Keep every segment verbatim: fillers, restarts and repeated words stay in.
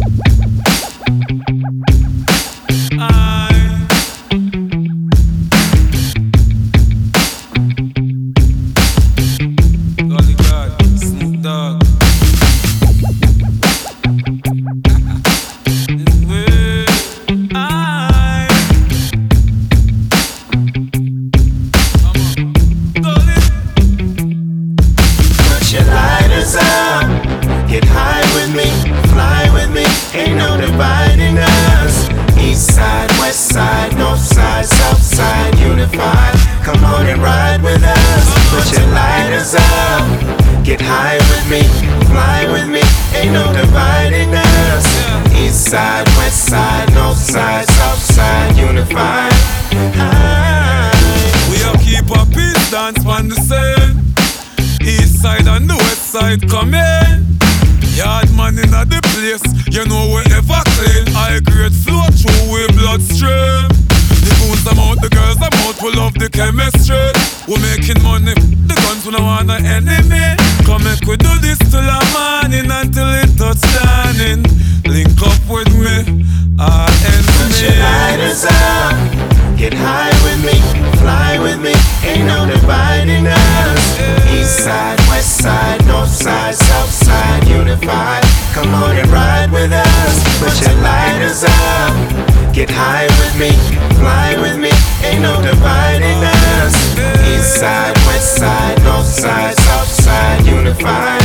Come in, yard man inna the place. You know we ever clean. High grade flow through we bloodstream. The goons them out, the girls them out. We love the chemistry. We making money. The guns we no want no enemy. Come make we do this till the morning until it touch dawning. Link up with me, all ends me. Put your lighters up, get high with me, fly with me. Ain't no dividing us. East side, west side, north side, south side, unified. Come on and ride with us. Put your lighters up, get high with me, fly with me. Ain't no dividing us. East side, west side, north side, south side, unified.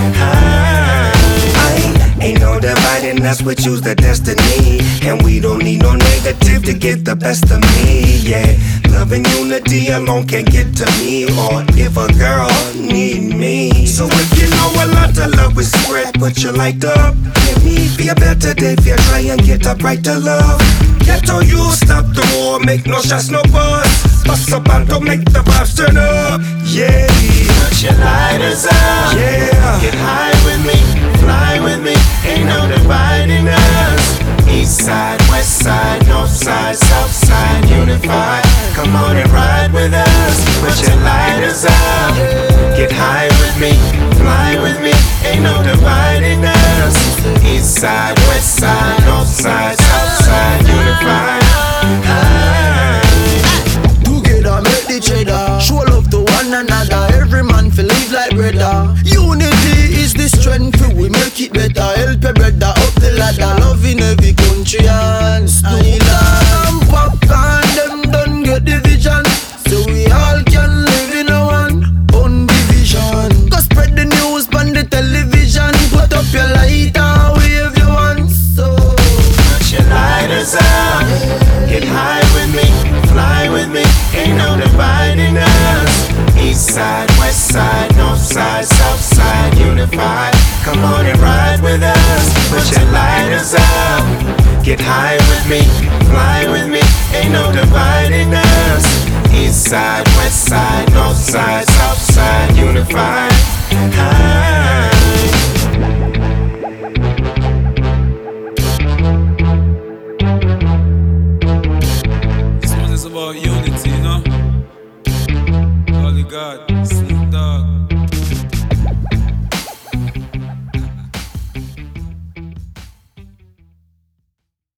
Ain't no dividing us, we choose the destiny. And we don't need no negative to get the best of me, yeah. Love and unity alone can't get to me. Or if a girl need me. So if you know a lot of love we spread, put your light up. Let me be a better day if you try and get a brighter love. Ghetto you stop the war, make no shots, no buzz. Bust up and don't make the vibes turn up, yeah. Put your lighters up, yeah. Get high with me, fly with me. Ain't no dividing us. East side, west side, north side, south side, unified. Come on and ride with us. Put your lighters up, get high with me, fly with me. Ain't no dividing us. East side, west side, north side, south side, unified. Together make the cheddar, show love to one another. Every man feel live like brother. Unity is the strength, we make it better. Help your brother up the ladder. Love in every country and style. And pop and them don't get the vision, so we all can live in a one, one division. Go spread the news on the television. Put up your light and wave your hands. So put your lighters up, get high with me, fly with me. Ain't no dividing us. East side, west side, north side, south side, unified. Come on and ride with us. Put your lighters up, get high with me, fly with me. Ain't no dividing us. East side, west side, north side,